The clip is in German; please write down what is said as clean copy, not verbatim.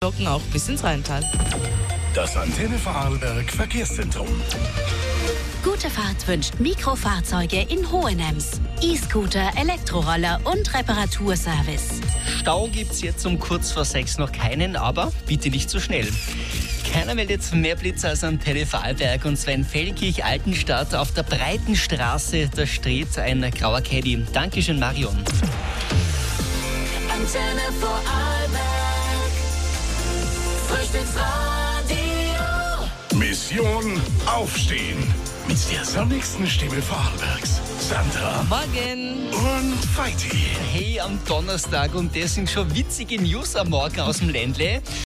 Wolken auch bis ins Rheintal. Das Antenne Vorarlberg Verkehrszentrum. Gute Fahrt wünscht Mikrofahrzeuge in Hohenems. E-Scooter, Elektroroller und Reparaturservice. Stau gibt's jetzt um kurz vor 6 noch keinen, aber bitte nicht zu schnell. Keiner meldet mehr Blitz als Antenne Vorarlberg, und zwar in Feldkirch-Altenstadt auf der breiten Straße. Da steht ein grauer Caddy. Dankeschön, Marion. Antenne Vorarlberg, Frühstücksradio. Mission Aufstehen. Mit der sonnigsten Stimme Vorarlbergs. Sandra Morgen! und Feiti. Hey, am Donnerstag, und das sind schon witzige News am Morgen aus dem Ländle.